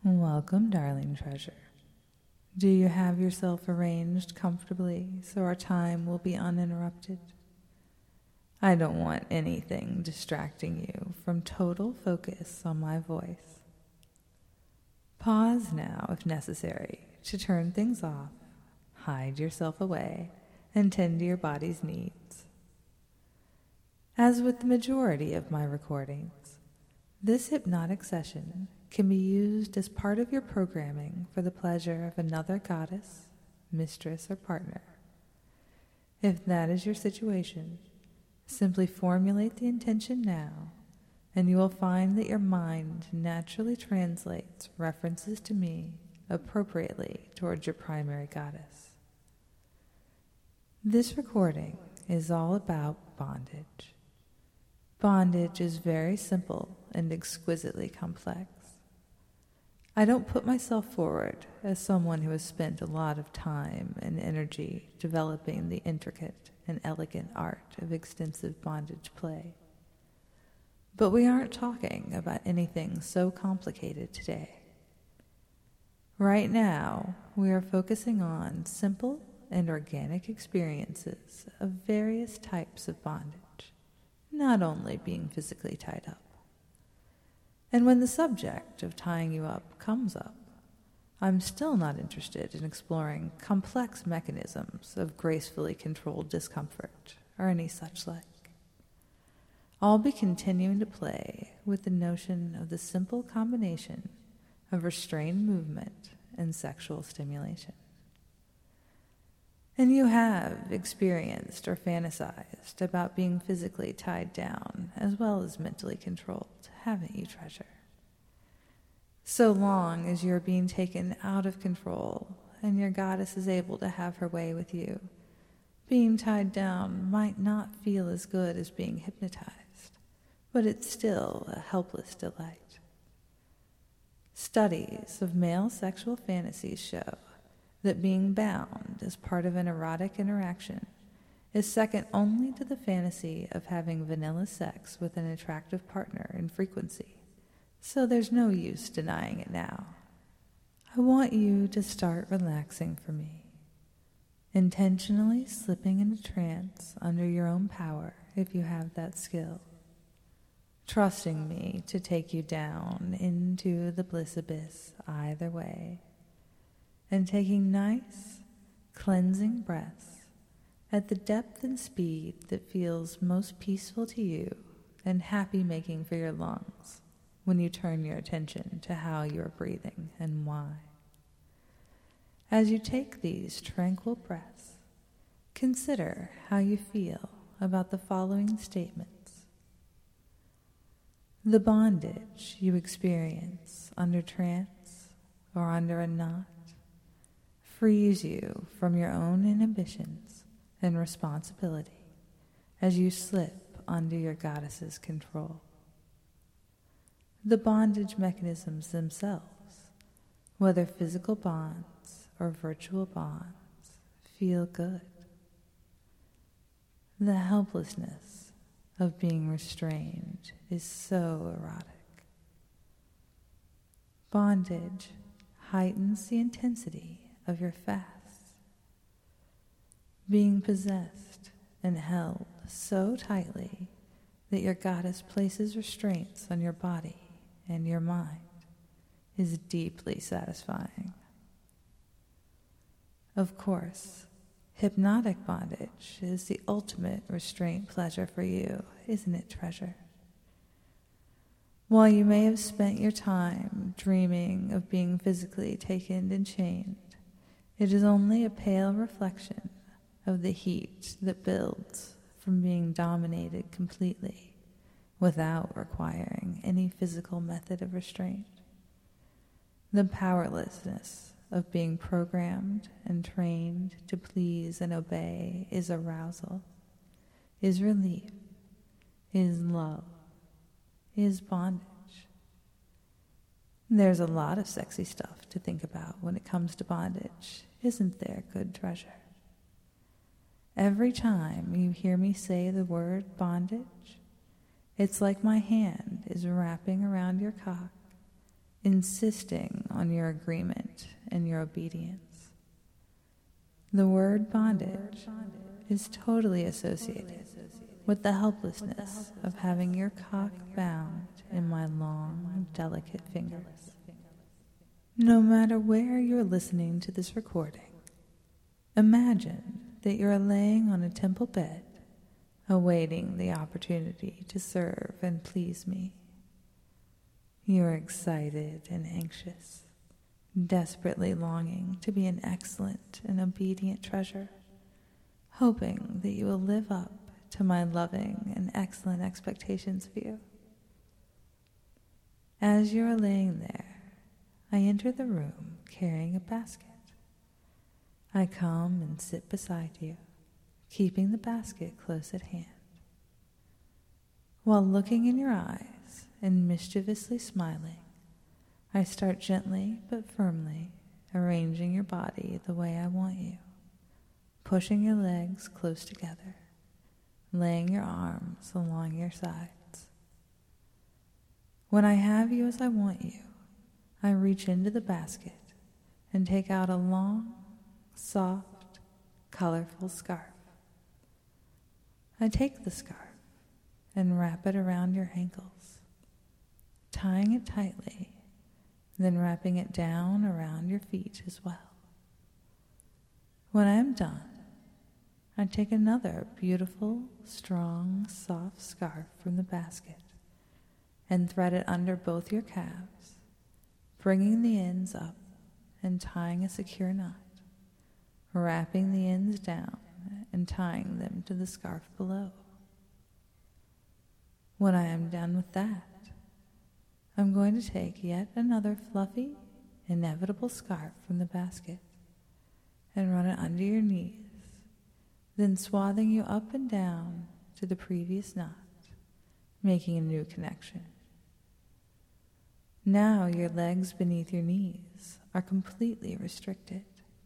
Welcome, darling treasure. Do you have yourself arranged comfortably so our time will be uninterrupted? I don't want anything distracting you from total focus on my voice. Pause now, if necessary, to turn things off, hide yourself away, and tend to your body's needs. As with the majority of my recordings, this hypnotic session can be used as part of your programming for the pleasure of another goddess, mistress, or partner. If that is your situation, simply formulate the intention now, and you will find that your mind naturally translates references to me appropriately towards your primary goddess. This recording is all about bondage. Bondage is very simple and exquisitely complex. I don't put myself forward as someone who has spent a lot of time and energy developing the intricate and elegant art of extensive bondage play. But we aren't talking about anything so complicated today. Right now, we are focusing on simple and organic experiences of various types of bondage, not only being physically tied up. And when the subject of tying you up comes up, I'm still not interested in exploring complex mechanisms of gracefully controlled discomfort or any such like. I'll be continuing to play with the notion of the simple combination of restrained movement and sexual stimulation. And you have experienced or fantasized about being physically tied down as well as mentally controlled, haven't you, treasure? So long as you're being taken out of control and your goddess is able to have her way with you, being tied down might not feel as good as being hypnotized, but it's still a helpless delight. Studies of male sexual fantasies show that being bound as part of an erotic interaction is second only to the fantasy of having vanilla sex with an attractive partner in frequency, so there's no use denying it now. I want you to start relaxing for me, intentionally slipping into trance under your own power if you have that skill, trusting me to take you down into the bliss abyss either way, and taking nice, cleansing breaths at the depth and speed that feels most peaceful to you and happy-making for your lungs when you turn your attention to how you are breathing and why. As you take these tranquil breaths, consider how you feel about the following statements. The bondage you experience under trance or under a knot frees you from your own inhibitions and responsibility as you slip under your goddess's control. The bondage mechanisms themselves, whether physical bonds or virtual bonds, feel good. The helplessness of being restrained is so erotic. Bondage heightens the intensity of your fasts. Being possessed and held so tightly that your goddess places restraints on your body and your mind is deeply satisfying. Of course, hypnotic bondage is the ultimate restraint pleasure for you, isn't it, treasure? While you may have spent your time dreaming of being physically taken and chained, it is only a pale reflection of the heat that builds from being dominated completely without requiring any physical method of restraint. The powerlessness of being programmed and trained to please and obey is arousal, is relief, is love, is bondage. There's a lot of sexy stuff to think about when it comes to bondage, isn't there, good treasure? Every time you hear me say the word bondage, it's like my hand is wrapping around your cock, insisting on your agreement and your obedience. The word bondage is totally associated with the helplessness of having your cock bound in my long, delicate fingers. No matter where you're listening to this recording, imagine that you're laying on a temple bed, awaiting the opportunity to serve and please me. You're excited and anxious, desperately longing to be an excellent and obedient treasure, hoping that you will live up to my loving and excellent expectations of you. As you are laying there, I enter the room carrying a basket. I come and sit beside you, keeping the basket close at hand. While looking in your eyes and mischievously smiling, I start gently but firmly arranging your body the way I want you, pushing your legs close together, laying your arms along your sides. When I have you as I want you, I reach into the basket and take out a long, soft, colorful scarf. I take the scarf and wrap it around your ankles, tying it tightly, then wrapping it down around your feet as well. When I am done, I take another beautiful, strong, soft scarf from the basket and thread it under both your calves, bringing the ends up and tying a secure knot, wrapping the ends down and tying them to the scarf below. When I am done with that, I'm going to take yet another fluffy, inevitable scarf from the basket and run it under your knees, then swathing you up and down to the previous knot, making a new connection. Now your legs beneath your knees are completely restricted,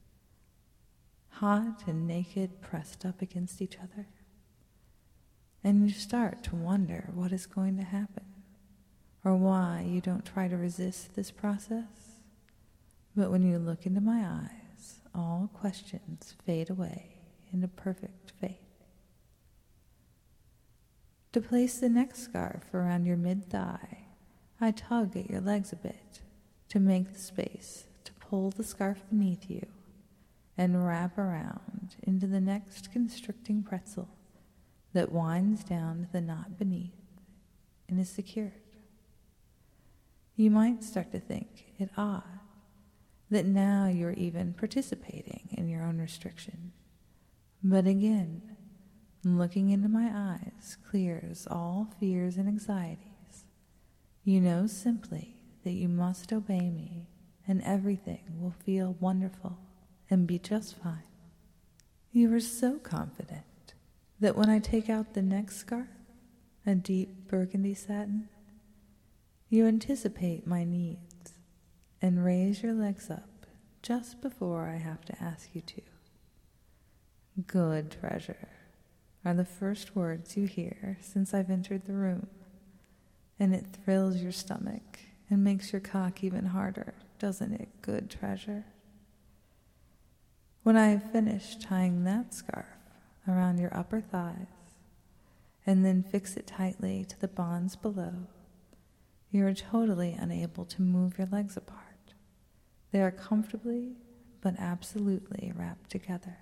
hot and naked pressed up against each other, and you start to wonder what is going to happen, or why you don't try to resist this process. But when you look into my eyes, all questions fade away into perfect faith. To place the next scarf around your mid-thigh, I tug at your legs a bit to make the space to pull the scarf beneath you and wrap around into the next constricting pretzel that winds down to the knot beneath and is secured. You might start to think it odd that now you're even participating in your own restriction. But again, looking into my eyes clears all fears and anxieties. You know simply that you must obey me, and everything will feel wonderful and be just fine. You are so confident that when I take out the next scarf, a deep burgundy satin, you anticipate my needs and raise your legs up just before I have to ask you to. "Good treasure," are the first words you hear since I've entered the room, and it thrills your stomach and makes your cock even harder, doesn't it, good treasure? When I have finished tying that scarf around your upper thighs and then fix it tightly to the bonds below, you are totally unable to move your legs apart. They are comfortably but absolutely wrapped together.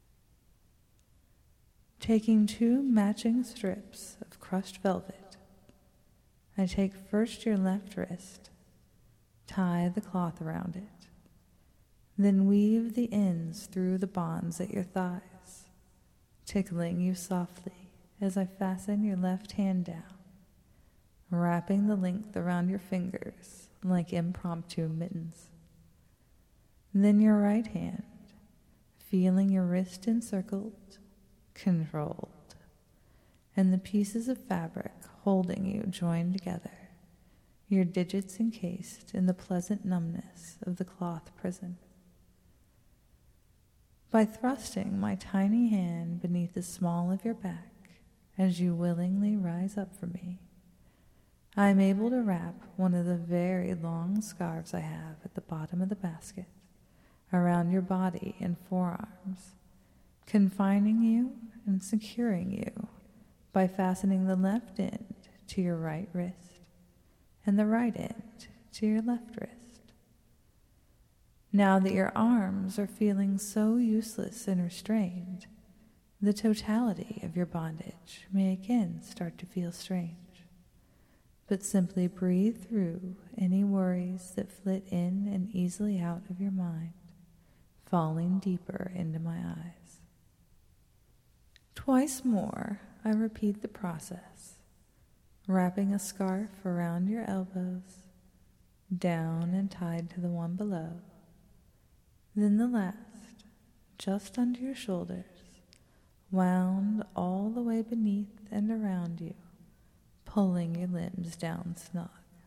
Taking 2 matching strips of crushed velvet, I take first your left wrist, tie the cloth around it, then weave the ends through the bonds at your thighs, tickling you softly as I fasten your left hand down, wrapping the length around your fingers like impromptu mittens. Then your right hand, feeling your wrist encircled, controlled, and the pieces of fabric holding you joined together, your digits encased in the pleasant numbness of the cloth prison. By thrusting my tiny hand beneath the small of your back as you willingly rise up for me, I am able to wrap one of the very long scarves I have at the bottom of the basket around your body and forearms, confining you and securing you by fastening the left end to your right wrist and the right end to your left wrist. Now that your arms are feeling so useless and restrained, the totality of your bondage may again start to feel strange. But simply breathe through any worries that flit in and easily out of your mind, falling deeper into my eyes. Twice more, I repeat the process, wrapping a scarf around your elbows, down and tied to the one below, then the last, just under your shoulders, wound all the way beneath and around you, pulling your limbs down snug.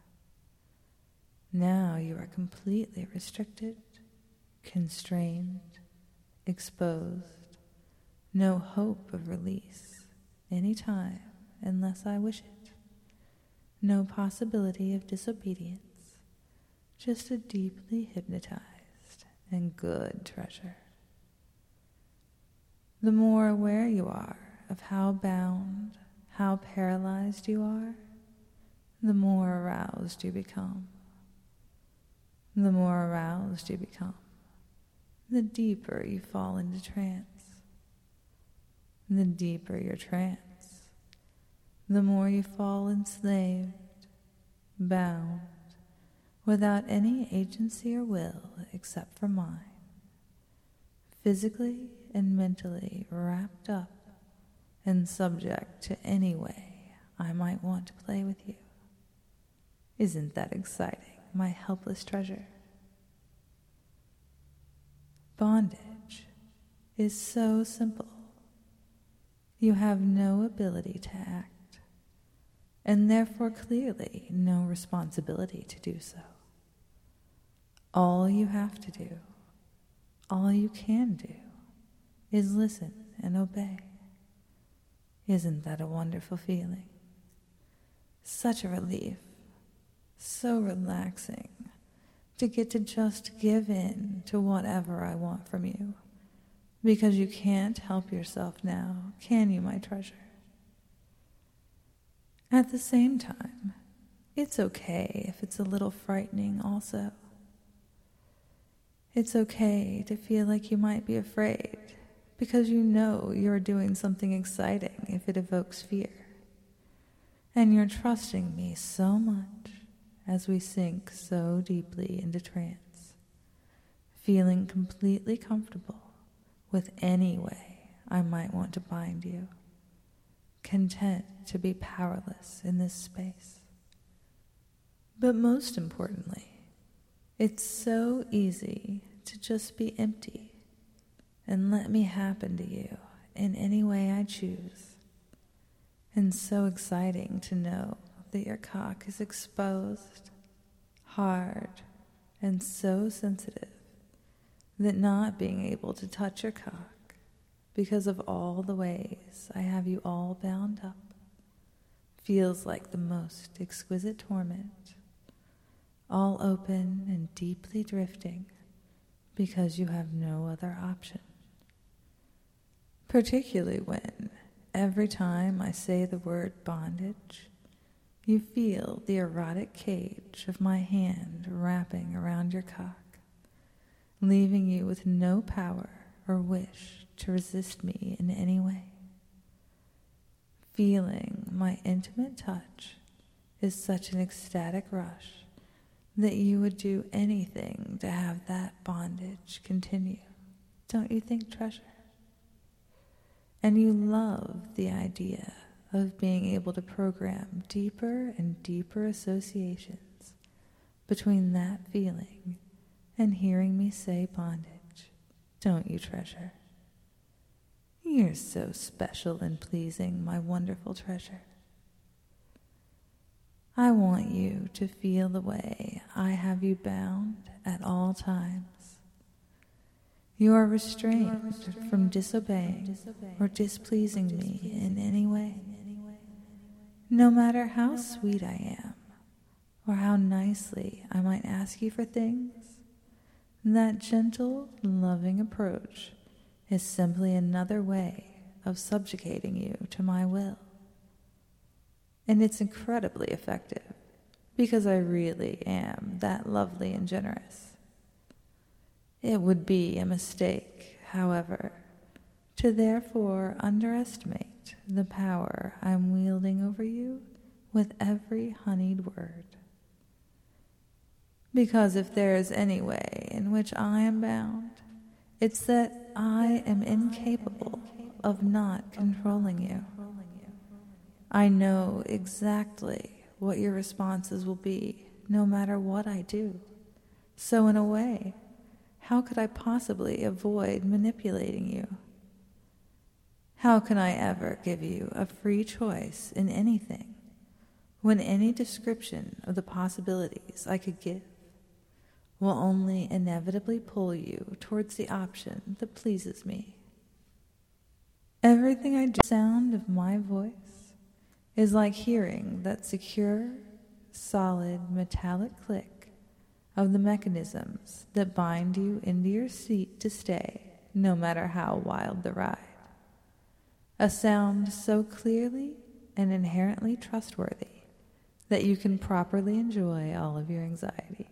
Now you are completely restricted, constrained, exposed, no hope of release any time unless I wish it, no possibility of disobedience, just a deeply hypnotized and good treasure. The more aware you are of how bound, how paralyzed you are, the more aroused you become. The more aroused you become, the deeper you fall into trance. The deeper your trance, the more you fall enslaved, bound, without any agency or will except for mine, physically and mentally wrapped up and subject to any way I might want to play with you. Isn't that exciting, my helpless treasure? Bondage is so simple. You have no ability to act, and therefore clearly no responsibility to do so. All you have to do, all you can do, is listen and obey. Isn't that a wonderful feeling? Such a relief, so relaxing to get to just give in to whatever I want from you, because you can't help yourself now, can you, my treasure? At the same time, it's okay if it's a little frightening also. It's okay to feel like you might be afraid, because you know you're doing something exciting if it evokes fear. And you're trusting me so much as we sink so deeply into trance, feeling completely comfortable with any way I might want to bind you, content to be powerless in this space. But most importantly, it's so easy to just be empty and let me happen to you in any way I choose. And so exciting to know that your cock is exposed, hard, and so sensitive that not being able to touch your cock because of all the ways I have you all bound up feels like the most exquisite torment, all open and deeply drifting because you have no other option. Particularly when, every time I say the word bondage, you feel the erotic cage of my hand wrapping around your cock, leaving you with no power or wish to resist me in any way. Feeling my intimate touch is such an ecstatic rush that you would do anything to have that bondage continue, don't you think, treasure? And you love the idea of being able to program deeper and deeper associations between that feeling and hearing me say bondage, don't you, treasure? You're so special and pleasing, my wonderful treasure. I want you to feel the way I have you bound at all times. You are restrained from disobeying or displeasing me in any way. No matter how sweet I am, or how nicely I might ask you for things, that gentle, loving approach is simply another way of subjugating you to my will. And it's incredibly effective, because I really am that lovely and generous. It would be a mistake, however, to therefore underestimate the power I'm wielding over you with every honeyed word. Because if there is any way in which I am bound, it's that I am incapable of not controlling you. I know exactly what your responses will be, no matter what I do. So in a way, how could I possibly avoid manipulating you? How can I ever give you a free choice in anything, when any description of the possibilities I could give will only inevitably pull you towards the option that pleases me? Everything I do, the sound of my voice is like hearing that secure, solid, metallic click of the mechanisms that bind you into your seat to stay, no matter how wild the ride. A sound so clearly and inherently trustworthy that you can properly enjoy all of your anxiety.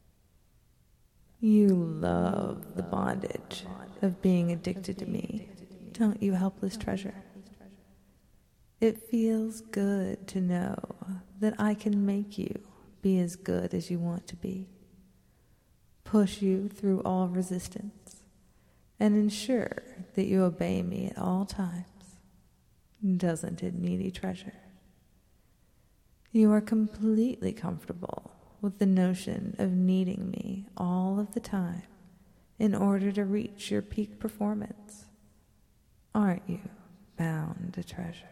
You love the bondage of being addicted to me, don't you, helpless treasure? It feels good to know that I can make you be as good as you want to be, push you through all resistance, and ensure that you obey me at all times. Doesn't it, needy treasure? You are completely comfortable with the notion of needing me all of the time in order to reach your peak performance. Aren't you bound to treasure?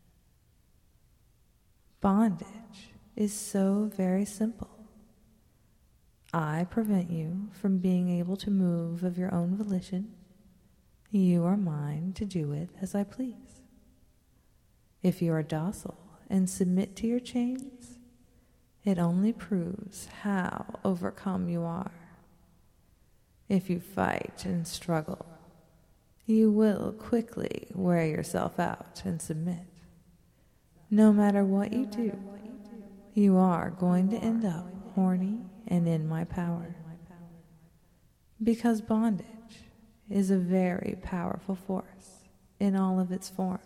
Bondage is so very simple. I prevent you from being able to move of your own volition. You are mine to do it as I please. If you are docile and submit to your chains, it only proves how overcome you are. If you fight and struggle, you will quickly wear yourself out and submit. No matter what you do, you are going to end up horny and in my power. Because bondage is a very powerful force in all of its forms.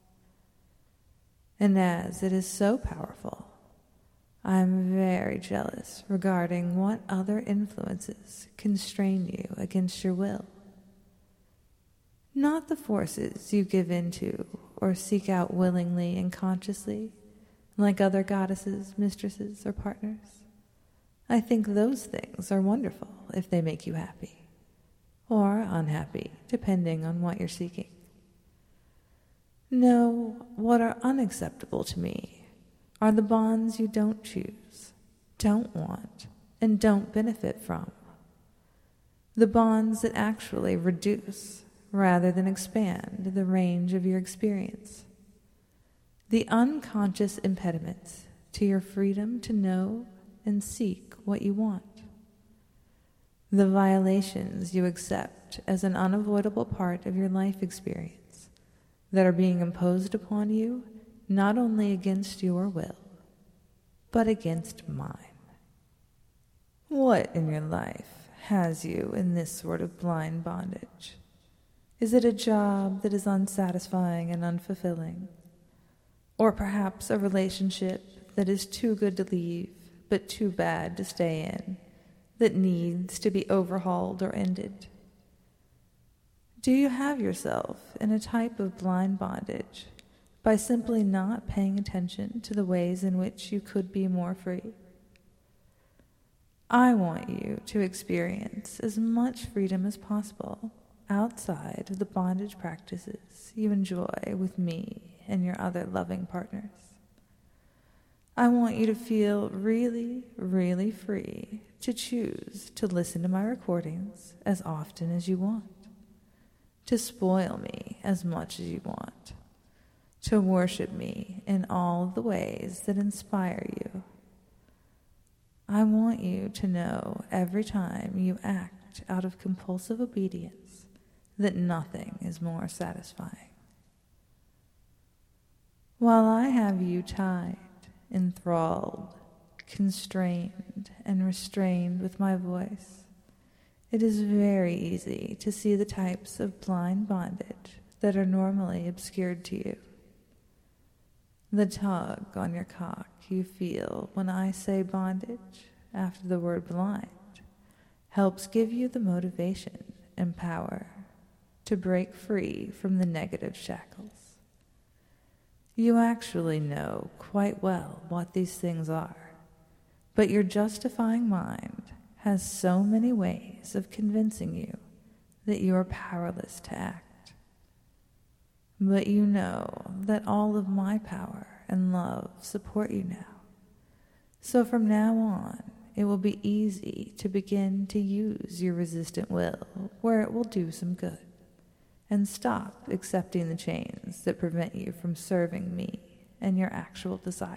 And as it is so powerful, I am very jealous regarding what other influences constrain you against your will. Not the forces you give into or seek out willingly and consciously, like other goddesses, mistresses, or partners. I think those things are wonderful if they make you happy, or unhappy, depending on what you're seeking. No, what are unacceptable to me are the bonds you don't choose, don't want, and don't benefit from. The bonds that actually reduce rather than expand the range of your experience. The unconscious impediments to your freedom to know and seek what you want. The violations you accept as an unavoidable part of your life experience that are being imposed upon you not only against your will, but against mine. What in your life has you in this sort of blind bondage? Is it a job that is unsatisfying and unfulfilling? Or perhaps a relationship that is too good to leave, but too bad to stay in, that needs to be overhauled or ended? Do you have yourself in a type of blind bondage by simply not paying attention to the ways in which you could be more free? I want you to experience as much freedom as possible outside of the bondage practices you enjoy with me and your other loving partners. I want you to feel really, really free to choose to listen to my recordings as often as you want, to spoil me as much as you want, to worship me in all the ways that inspire you. I want you to know every time you act out of compulsive obedience that nothing is more satisfying. While I have you tied, enthralled, constrained, and restrained with my voice, it is very easy to see the types of blind bondage that are normally obscured to you. The tug on your cock you feel when I say bondage after the word blind helps give you the motivation and power to break free from the negative shackles. You actually know quite well what these things are, but your justifying mind has so many ways of convincing you that you are powerless to act. But you know that all of my power and love support you now. So from now on, it will be easy to begin to use your resistant will where it will do some good, and stop accepting the chains that prevent you from serving me and your actual desires.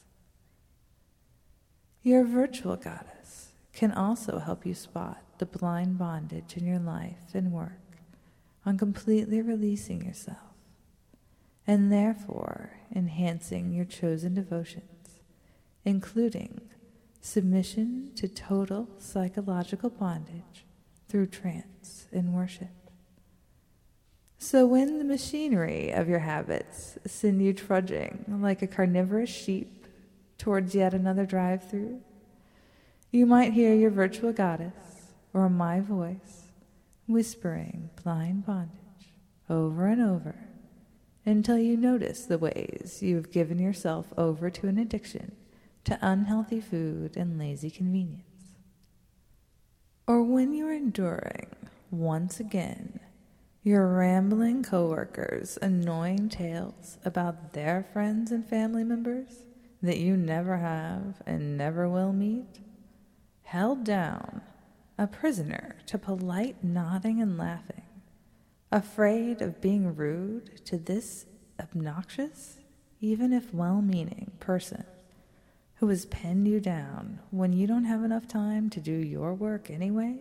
Your virtual goddess can also help you spot the blind bondage in your life and work on completely releasing yourself, and therefore enhancing your chosen devotions, including submission to total psychological bondage through trance and worship. So when the machinery of your habits send you trudging like a carnivorous sheep towards yet another drive-through, you might hear your virtual goddess or my voice whispering blind bondage over and over until you notice the ways you have given yourself over to an addiction to unhealthy food and lazy convenience. Or when you're enduring, once again, your rambling coworkers' annoying tales about their friends and family members that you never have and never will meet, held down, a prisoner to polite nodding and laughing, afraid of being rude to this obnoxious, even if well-meaning person who has pinned you down when you don't have enough time to do your work anyway?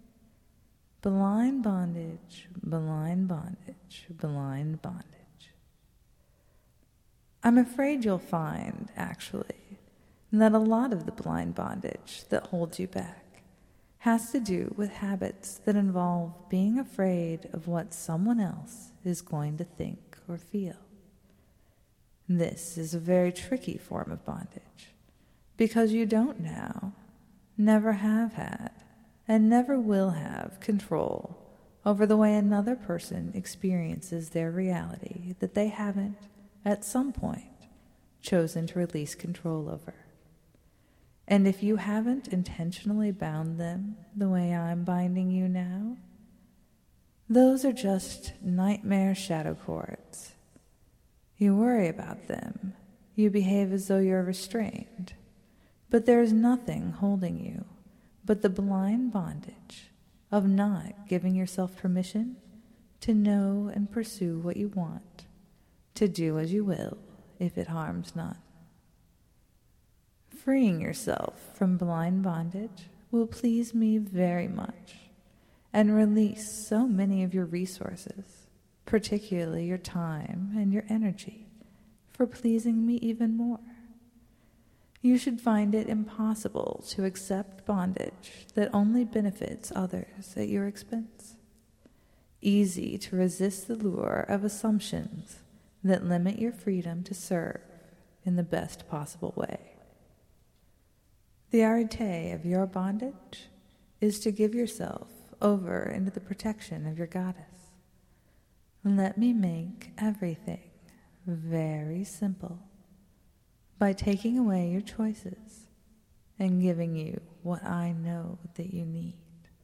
Blind bondage, blind bondage, blind bondage. I'm afraid you'll find, actually, that a lot of the blind bondage that holds you back has to do with habits that involve being afraid of what someone else is going to think or feel. This is a very tricky form of bondage because you don't now, never have had, and never will have control over the way another person experiences their reality that they haven't, at some point, chosen to release control over. And if you haven't intentionally bound them the way I'm binding you now, those are just nightmare shadow cords. You worry about them. You behave as though you're restrained. But there is nothing holding you but the blind bondage of not giving yourself permission to know and pursue what you want, to do as you will if it harms none. Freeing yourself from blind bondage will please me very much and release so many of your resources, particularly your time and your energy, for pleasing me even more. You should find it impossible to accept bondage that only benefits others at your expense. Easy to resist the lure of assumptions that limit your freedom to serve in the best possible way. The arete of your bondage is to give yourself over into the protection of your goddess. Let me make everything very simple by taking away your choices and giving you what I know that you need.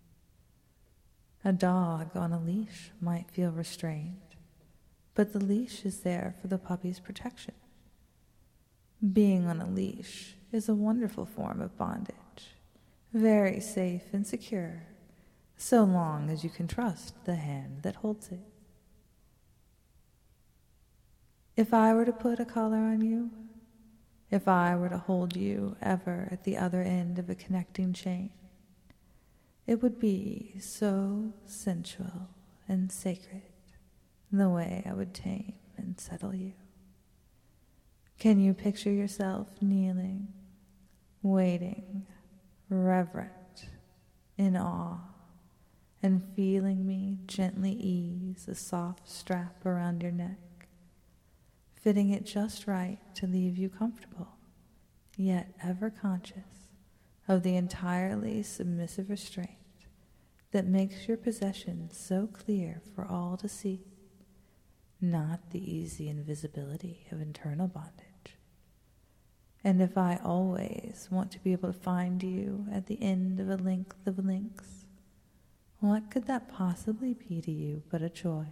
A dog on a leash might feel restrained, but the leash is there for the puppy's protection. Being on a leash is a wonderful form of bondage, very safe and secure, so long as you can trust the hand that holds it. If I were to put a collar on you, if I were to hold you ever at the other end of a connecting chain. It would be so sensual and sacred, the way I would tame and settle you. Can you picture yourself kneeling, waiting, reverent, in awe, and feeling me gently ease a soft strap around your neck, fitting it just right to leave you comfortable, yet ever conscious of the entirely submissive restraint that makes your possession so clear for all to see, not the easy invisibility of internal bondage. And if I always want to be able to find you at the end of a length of links, what could that possibly be to you but a joy?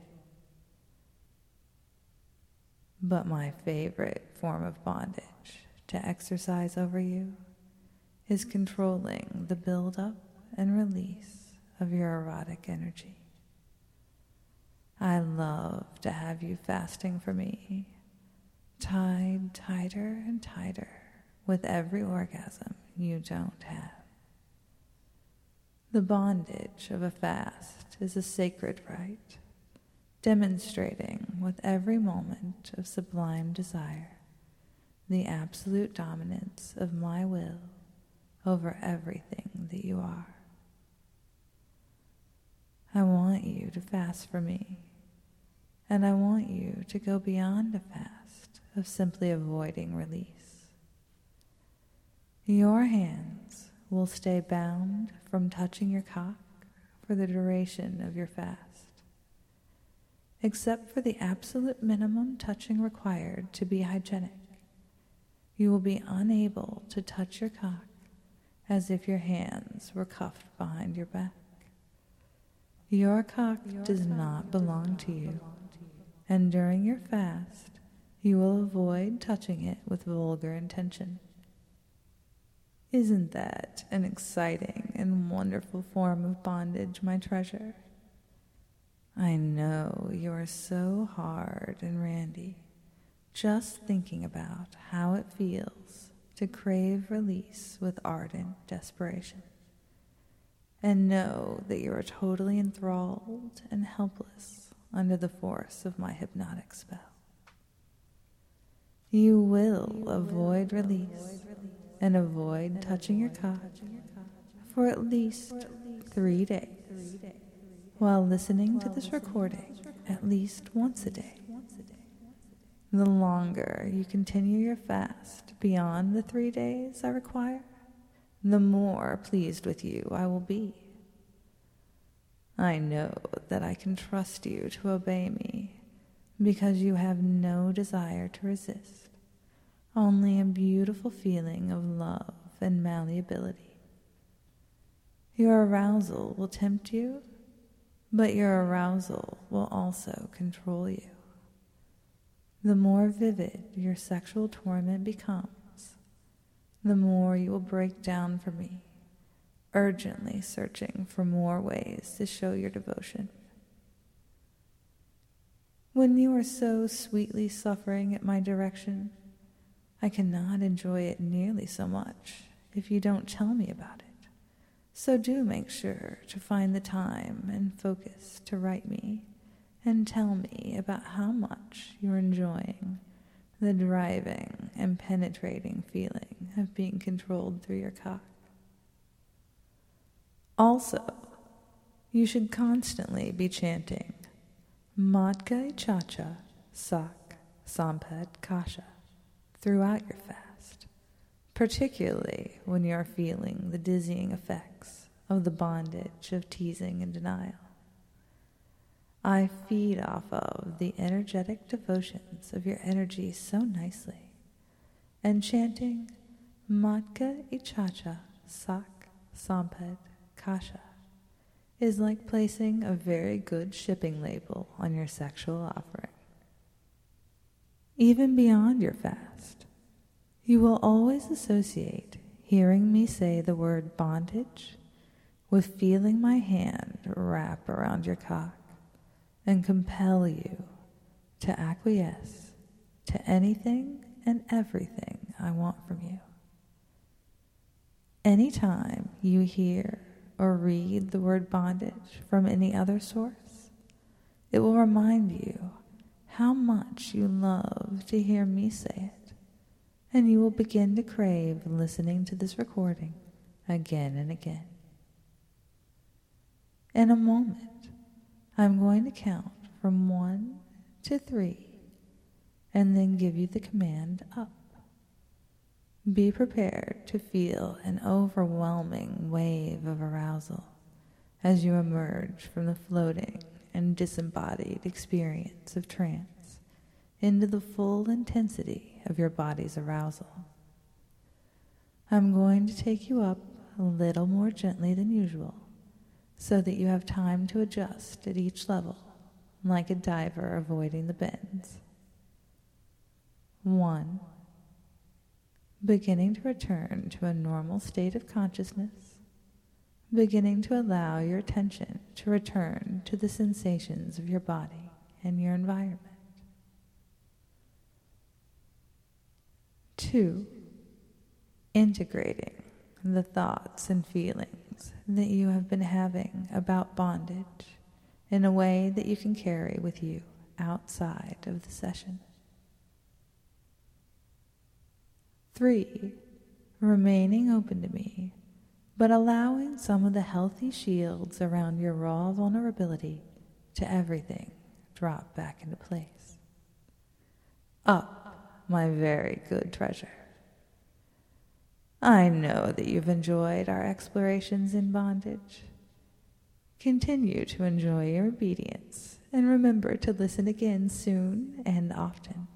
But my favorite form of bondage to exercise over you is controlling the build-up and release of your erotic energy. I love to have you fasting for me, tied tighter and tighter with every orgasm you don't have. The bondage of a fast is a sacred rite, demonstrating with every moment of sublime desire the absolute dominance of my will over everything that you are. I want you to fast for me, and I want you to go beyond a fast of simply avoiding release. Your hands will stay bound from touching your cock for the duration of your fast, except for the absolute minimum touching required to be hygienic. You will be unable to touch your cock as if your hands were cuffed behind your back. Your cock does not belong to you, and during your fast, you will avoid touching it with vulgar intention. Isn't that an exciting and wonderful form of bondage, my treasure? I know you are so hard and randy, just thinking about how it feels to crave release with ardent desperation, and know that you are totally enthralled and helpless under the force of my hypnotic spell. You will avoid release and avoid touching your cock for at least 3 days, while listening to this recording at least once a day. The longer you continue your fast beyond the 3 days I require, the more pleased with you I will be. I know that I can trust you to obey me because you have no desire to resist, only a beautiful feeling of love and malleability. Your arousal will tempt you, but your arousal will also control you. The more vivid your sexual torment becomes, the more you will break down for me, urgently searching for more ways to show your devotion. When you are so sweetly suffering at my direction, I cannot enjoy it nearly so much if you don't tell me about it. So do make sure to find the time and focus to write me and tell me about how much you're enjoying the driving and penetrating feeling of being controlled through your cock. Also, you should constantly be chanting Matka Ichacha Sak Sampad Kasha throughout your fast, particularly when you are feeling the dizzying effects of the bondage of teasing and denial. I feed off of the energetic devotions of your energy so nicely, and chanting Matka Ichacha Sak Sampad Kasha is like placing a very good shipping label on your sexual offering. Even beyond your fast, you will always associate hearing me say the word bondage with feeling my hand wrap around your cock and compel you to acquiesce to anything and everything I want from you. Anytime you hear or read the word bondage from any other source, it will remind you how much you love to hear me say it, and you will begin to crave listening to this recording again and again. In a moment, I'm going to count from 1 to 3 and then give you the command up. Be prepared to feel an overwhelming wave of arousal as you emerge from the floating and disembodied experience of trance into the full intensity of your body's arousal. I'm going to take you up a little more gently than usual so that you have time to adjust at each level, like a diver avoiding the bends. 1. Beginning to return to a normal state of consciousness, beginning to allow your attention to return to the sensations of your body and your environment. 2. Integrating the thoughts and feelings that you have been having about bondage in a way that you can carry with you outside of the session. 3. Remaining open to me, but allowing some of the healthy shields around your raw vulnerability to everything drop back into place. Up, my very good treasure. I know that you've enjoyed our explorations in bondage. Continue to enjoy your obedience, and remember to listen again soon and often.